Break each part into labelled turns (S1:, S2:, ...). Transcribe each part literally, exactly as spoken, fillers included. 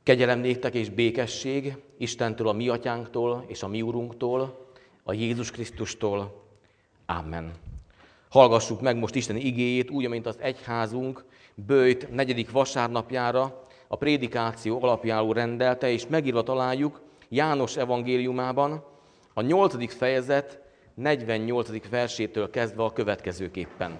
S1: Kegyelem néktek és békesség Istentől, a mi atyánktól és a mi Urunktól, a Jézus Krisztustól. Amen. Hallgassuk meg most Isten igéjét, úgy, amint az egyházunk böjt negyedik vasárnapjára a prédikáció alapjául rendelte, és megírva találjuk János evangéliumában a nyolcadik fejezet negyvennyolcadik versétől kezdve a következőképpen.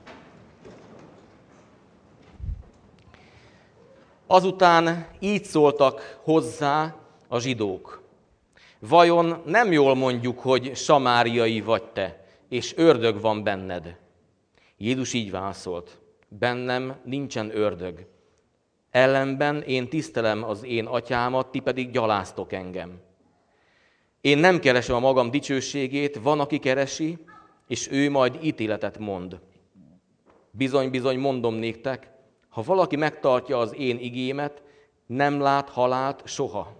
S1: Azután így szóltak hozzá a zsidók. Vajon nem jól mondjuk, hogy samáriai vagy te, és ördög van benned? Jézus így válaszolt. Bennem nincsen ördög. Ellenben én tisztelem az én atyámat, ti pedig gyaláztok engem. Én nem keresem a magam dicsőségét, van, aki keresi, és ő majd ítéletet mond. Bizony-bizony mondom néktek, ha valaki megtartja az én igémet, nem lát halált soha.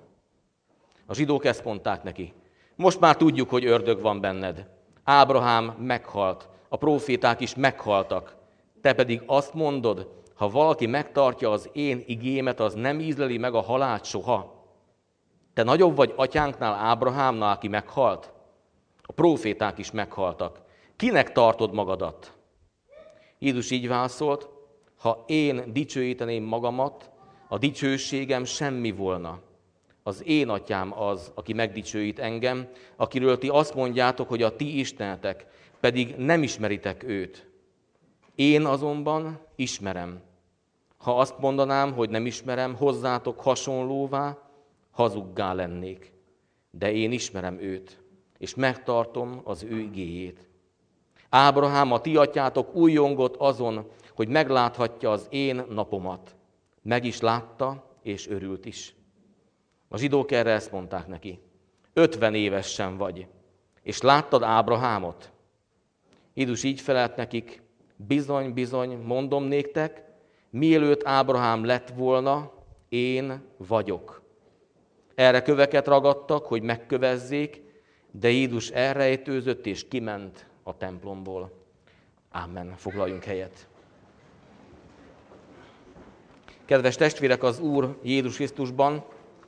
S1: A zsidók ezt mondták neki. Most már tudjuk, hogy ördög van benned. Ábrahám meghalt, a próféták is meghaltak. Te pedig azt mondod, ha valaki megtartja az én igémet, az nem ízleli meg a halált soha. Te nagyobb vagy atyánknál, Ábrahámnál, aki meghalt? A próféták is meghaltak. Kinek tartod magadat? Jézus így válaszolt, ha én dicsőíteném magamat, a dicsőségem semmi volna. Az én atyám az, aki megdicsőít engem, akiről ti azt mondjátok, hogy a ti istenetek, pedig nem ismeritek őt. Én azonban ismerem. Ha azt mondanám, hogy nem ismerem, hozzátok hasonlóvá, hazuggá lennék. De én ismerem őt, és megtartom az ő igéjét. Ábrahám, a ti atyátok újjongott azon, hogy megláthatja az én napomat. Meg is látta, és örült is. A zsidók erre ezt mondták neki. Ötven éves sem vagy, és láttad Ábrahámot? Jézus így felelt nekik, bizony, bizony, mondom néktek, mielőtt Ábrahám lett volna, én vagyok. Erre köveket ragadtak, hogy megkövezzék, de Jézus elrejtőzött és kiment a templomból. Ámen. Foglaljunk helyet. Kedves testvérek, az Úr Jézus Krisztusban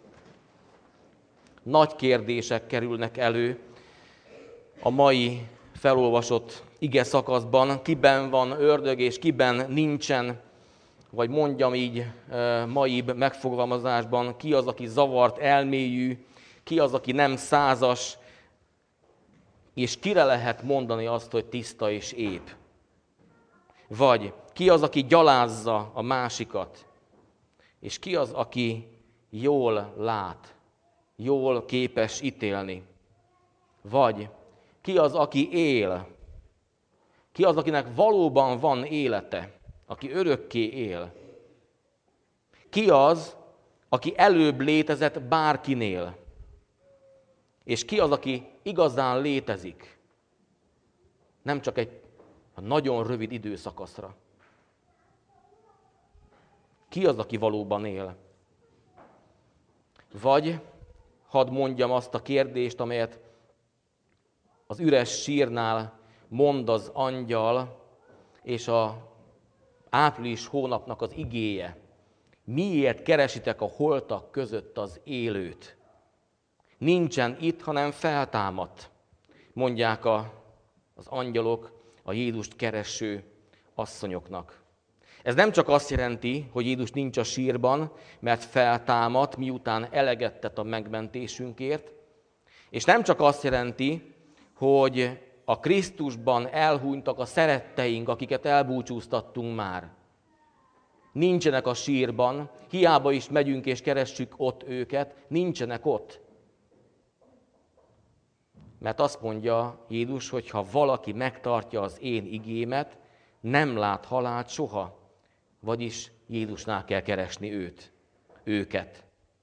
S1: nagy kérdések kerülnek elő a mai felolvasott ige szakaszban. Kiben van ördög és kiben nincsen, vagy mondjam így maibb megfogalmazásban, ki az, aki zavart elmélyű, ki az, aki nem százas, és kire lehet mondani azt, hogy tiszta és ép. Vagy ki az, aki gyalázza a másikat, és ki az, aki jól lát, jól képes ítélni. Vagy ki az, aki él, ki az, akinek valóban van élete, aki örökké él. Ki az, aki előbb létezett bárkinél, és ki az, aki igazán létezik, nem csak egy nagyon rövid időszakaszra. Ki az, aki valóban él? Vagy hadd mondjam azt a kérdést, amelyet az üres sírnál mond az angyal, és a április hónapnak az igéje. Miért keresitek a holtak között az élőt? Nincsen itt, hanem feltámadt, mondják a, az angyalok a Jézust kereső asszonyoknak. Ez nem csak azt jelenti, hogy Jézus nincs a sírban, mert feltámadt, miután eleget tett a megmentésünkért, és nem csak azt jelenti, hogy a Krisztusban elhunytak a szeretteink, akiket elbúcsúztattunk már. Nincsenek a sírban, hiába is megyünk és keressük ott őket, nincsenek ott. Mert azt mondja Jézus, hogy ha valaki megtartja az én igémet, nem lát halált soha. Vagyis Jézusnál kell keresni őt, őket.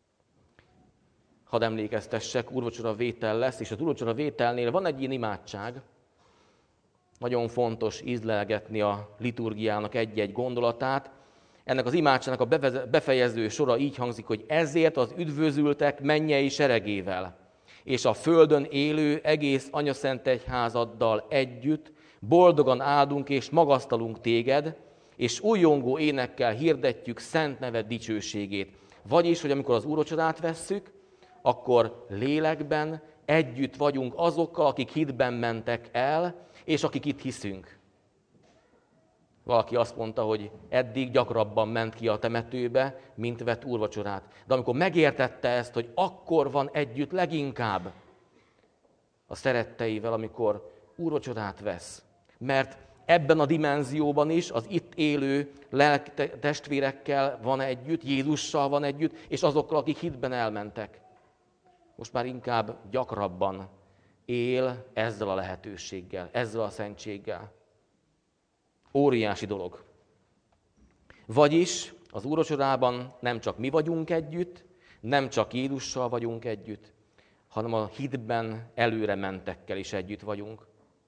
S1: Hadd emlékeztessek, úrvacsora vétel lesz, és az úrvacsora vételnél van egy ilyen imádság. Nagyon fontos ízlelgetni a liturgiának egy-egy gondolatát. Ennek az imádságnak a befejező sora így hangzik, hogy ezért az üdvözültek mennyei seregével, és a földön élő egész anyaszent egyházaddal együtt boldogan áldunk és magasztalunk téged, és újjongó énekkel hirdetjük szent neved dicsőségét. Vagyis, hogy amikor az úrvacsorát vesszük, akkor lélekben együtt vagyunk azokkal, akik hitben mentek el, és akik itt hiszünk. Valaki azt mondta, hogy eddig gyakrabban ment ki a temetőbe, mint vett úrvacsorát. De amikor megértette ezt, hogy akkor van együtt leginkább a szeretteivel, amikor úrvacsorát vesz. Mert ebben a dimenzióban is az itt élő lelk testvérekkel van együtt, Jézussal van együtt, és azokkal, akik hitben elmentek. Most már inkább gyakrabban él ezzel a lehetőséggel, ezzel a szentséggel. Óriási dolog. Vagyis az úrvacsorában nem csak mi vagyunk együtt, nem csak Jézussal vagyunk együtt, hanem a hitben előre mentekkel is együtt vagyunk.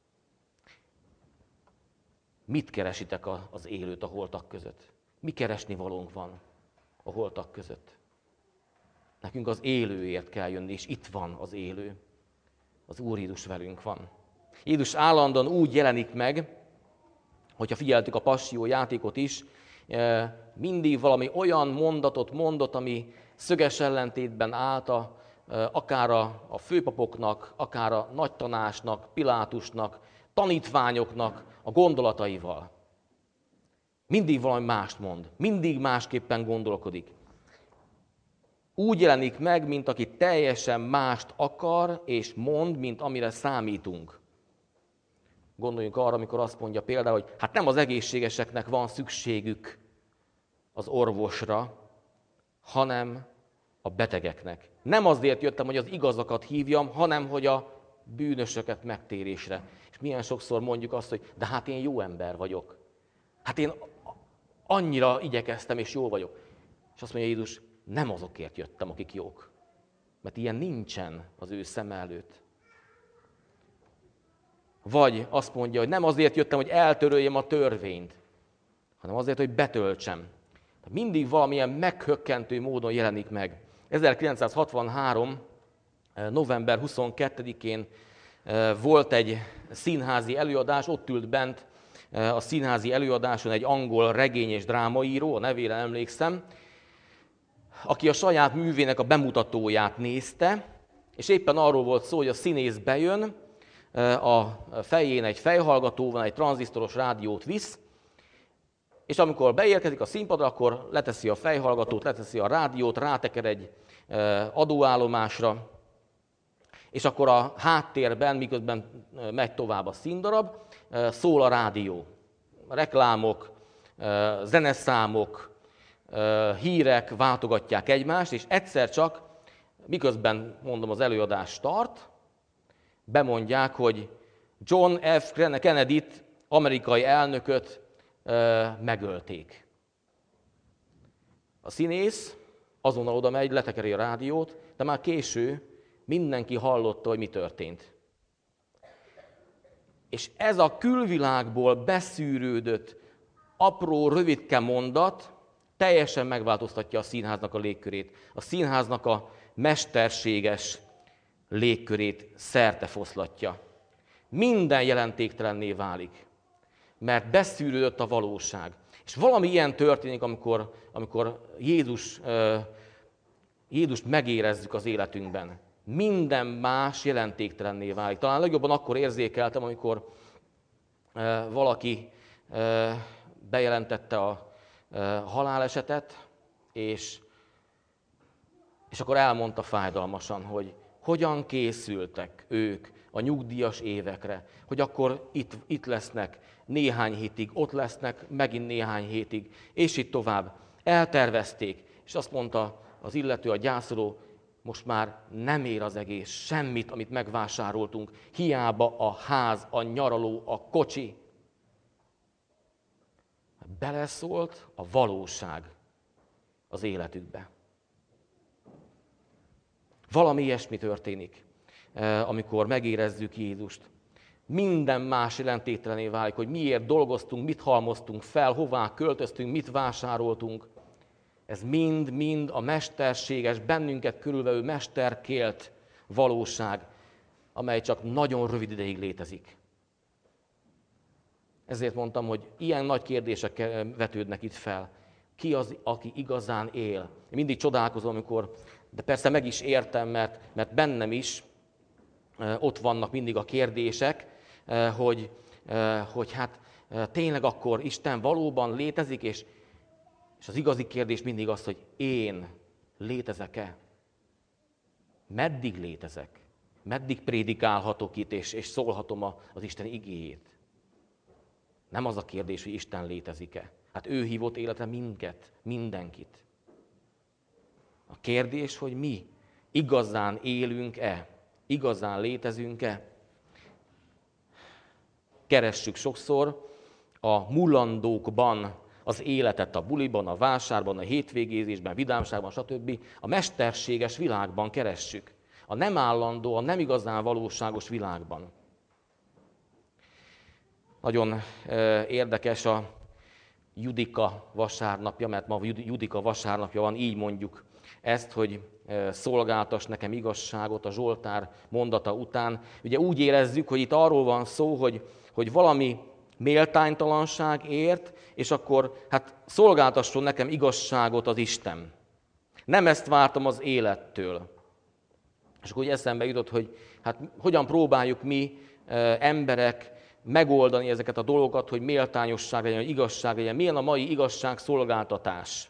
S1: Mit keresitek az élőt a holtak között? Mi keresni valónk van a holtak között? Nekünk az élőért kell jönni, és itt van az élő. Az Úr Jézus velünk van. Jézus állandóan úgy jelenik meg, hogyha figyeltük a passzió játékot is, mindig valami olyan mondatot mondott, ami szöges ellentétben állt a, akár a, a főpapoknak, akár a nagytanácsnak, Pilátusnak, tanítványoknak a gondolataival. Mindig valami mást mond, mindig másképpen gondolkodik. Úgy jelenik meg, mint aki teljesen mást akar és mond, mint amire számítunk. Gondoljunk arra, amikor azt mondja például, hogy hát nem az egészségeseknek van szükségük az orvosra, hanem a betegeknek. Nem azért jöttem, hogy az igazakat hívjam, hanem hogy a bűnösöket megtérésre. És milyen sokszor mondjuk azt, hogy de hát én jó ember vagyok. Hát én annyira igyekeztem, és jó vagyok. És azt mondja Jézus, nem azokért jöttem, akik jók. Mert ilyen nincsen az ő szem előtt. Vagy azt mondja, hogy nem azért jöttem, hogy eltöröljem a törvényt, hanem azért, hogy betöltsem. Mindig valamilyen meghökkentő módon jelenik meg. ezerkilencszázhatvanhárom. november huszonkettedikén volt egy színházi előadás, ott ült bent a színházi előadáson egy angol regény- és drámaíró, a nevére emlékszem, aki a saját művének a bemutatóját nézte, és éppen arról volt szó, hogy a színész bejön, a fején egy fejhallgató van, egy tranzisztoros rádiót visz, és amikor beérkezik a színpadra, akkor leteszi a fejhallgatót, leteszi a rádiót, ráteker egy adóállomásra, és akkor a háttérben, miközben megy tovább a színdarab, szól a rádió. Reklámok, zeneszámok, hírek váltogatják egymást, és egyszer csak, miközben mondom az előadás tart, bemondják, hogy John F. Kennedy-t, amerikai elnököt megölték. A színész azonnal oda megy, letekeri a rádiót, de már késő mindenki hallotta, hogy mi történt. És ez a külvilágból beszűrődött, apró, rövidke mondat teljesen megváltoztatja a színháznak a légkörét. A színháznak a mesterséges légkörét szertefoszlatja. Minden jelentéktelenné válik, mert beszűrődött a valóság. És valami ilyen történik, amikor, amikor Jézus, Jézust megérezzük az életünkben. Minden más jelentéktelenné válik. Talán legjobban akkor érzékeltem, amikor valaki bejelentette a halálesetet, és, és akkor elmondta fájdalmasan, hogy hogyan készültek ők a nyugdíjas évekre, hogy akkor itt, itt lesznek néhány hétig, ott lesznek megint néhány hétig, és itt tovább. Eltervezték, és azt mondta az illető, a gyászoló, most már nem ér az egész semmit, amit megvásároltunk, hiába a ház, a nyaraló, a kocsi. Beleszólt a valóság az életükbe. Valami ilyesmi történik, amikor megérezzük Jézust. Minden más jelentéktelené válik, hogy miért dolgoztunk, mit halmoztunk fel, hová költöztünk, mit vásároltunk. Ez mind-mind a mesterséges, bennünket körülvevő mesterkélt valóság, amely csak nagyon rövid ideig létezik. Ezért mondtam, hogy ilyen nagy kérdések vetődnek itt fel. Ki az, aki igazán él? Én mindig csodálkozom, amikor, de persze meg is értem, mert, mert bennem is ott vannak mindig a kérdések, hogy, hogy hát tényleg akkor Isten valóban létezik, és, és az igazi kérdés mindig az, hogy én létezek-e? Meddig létezek? Meddig prédikálhatok itt, és, és szólhatom a, az Isten igéjét? Nem az a kérdés, hogy Isten létezik-e. Hát ő hívott életre minket, mindenkit. A kérdés, hogy mi igazán élünk-e? Igazán létezünk-e? Keressük sokszor a mulandókban az életet, a buliban, a vásárban, a hétvégézésben, vidámságban, stb. A mesterséges világban keressük. A nem állandó, a nem igazán valóságos világban. Nagyon érdekes a Judika vasárnapja, mert ma Judika vasárnapja van, így mondjuk ezt, hogy szolgáltass nekem igazságot a Zsoltár mondata után. Ugye úgy érezzük, hogy itt arról van szó, hogy, hogy valami méltánytalanság ért, és akkor hát szolgáltasson nekem igazságot az Isten. Nem ezt vártam az élettől. És akkor úgy eszembe jutott, hogy hát hogyan próbáljuk mi emberek megoldani ezeket a dolgokat, hogy méltányosság legyen, hogy igazság legyen. Milyen a mai igazságszolgáltatás?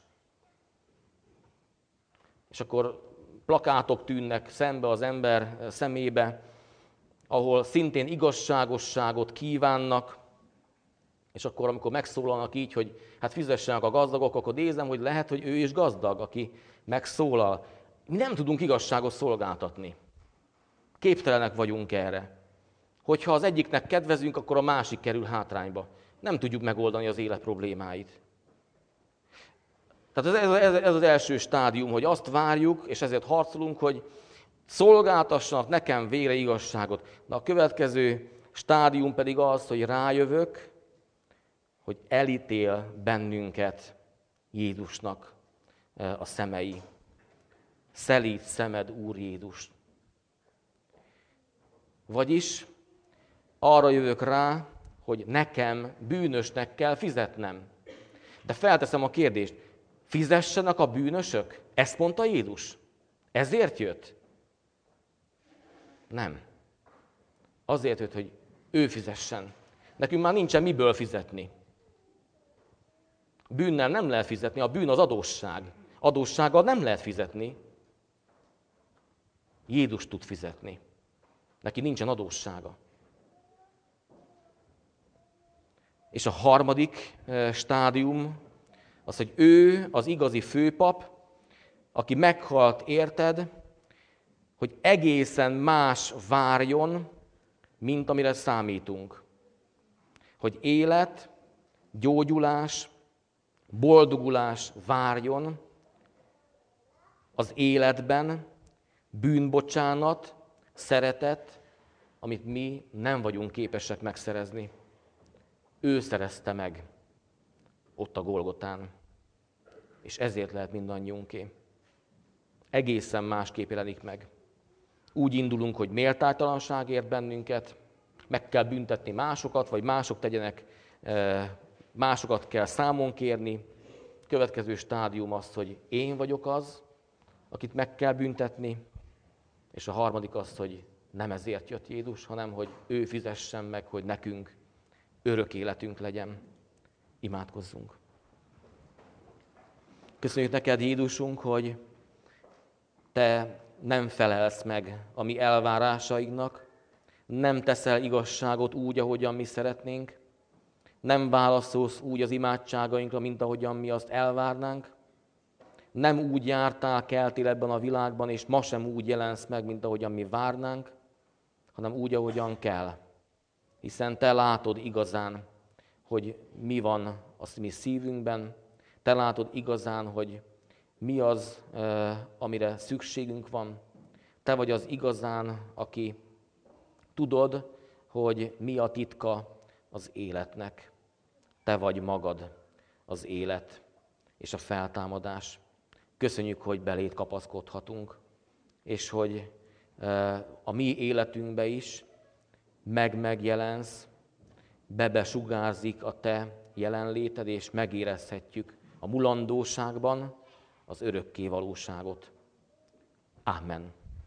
S1: És akkor plakátok tűnnek szembe az ember szemébe, ahol szintén igazságosságot kívánnak, és akkor, amikor megszólalnak így, hogy hát fizessenek a gazdagok, akkor nézem, hogy lehet, hogy ő is gazdag, aki megszólal. Mi nem tudunk igazságot szolgáltatni. Képtelenek vagyunk erre. Hogyha az egyiknek kedvezünk, akkor a másik kerül hátrányba. Nem tudjuk megoldani az élet problémáit. Tehát ez, ez, ez az első stádium, hogy azt várjuk, és ezért harcolunk, hogy szolgáltassanak nekem végre igazságot. Na, a következő stádium pedig az, hogy rájövök, hogy elítél bennünket Jézusnak a szemei. Szelíd szemed, Úr Jézus. Vagyis arra jövök rá, hogy nekem bűnösnek kell fizetnem. De felteszem a kérdést, fizessenek a bűnösök? Ezt mondta Jézus? Ezért jött? Nem. Azért jött, hogy ő fizessen. Nekünk már nincsen miből fizetni. Bűnnel nem lehet fizetni, a bűn az adósság. Adóssággal nem lehet fizetni. Jézus tud fizetni. Neki nincsen adóssága. És a harmadik stádium az, hogy ő az igazi főpap, aki meghalt érted, hogy egészen más várjon, mint amire számítunk. Hogy élet, gyógyulás, boldogulás várjon az életben, bűnbocsánat, szeretet, amit mi nem vagyunk képesek megszerezni. Ő szerezte meg ott a Golgotán, és ezért lehet mindannyiunké. Egészen másképp jelenik meg. Úgy indulunk, hogy méltánytalanság ért bennünket, meg kell büntetni másokat, vagy mások tegyenek, másokat kell számon kérni. Következő stádium az, hogy én vagyok az, akit meg kell büntetni, és a harmadik az, hogy nem ezért jött Jézus, hanem hogy ő fizessen meg, hogy nekünk örök életünk legyen. Imádkozzunk. Köszönjük neked, Jézusunk, hogy te nem felelsz meg a mi elvárásainknak, nem teszel igazságot úgy, ahogyan mi szeretnénk, nem válaszolsz úgy az imádságainkra, mint ahogyan mi azt elvárnánk, nem úgy jártál, keltél ebben a világban, és ma sem úgy jelensz meg, mint ahogyan mi várnánk, hanem úgy, ahogyan kell. Hiszen te látod igazán, hogy mi van a mi szívünkben, te látod igazán, hogy mi az, amire szükségünk van. Te vagy az igazán, aki tudod, hogy mi a titka az életnek. Te vagy magad az élet és a feltámadás. Köszönjük, hogy beléd kapaszkodhatunk, és hogy a mi életünkbe is meg-megjelensz, bebesugárzik a te jelenléted, és megérezhetjük a mulandóságban az örökké valóságot. Amen.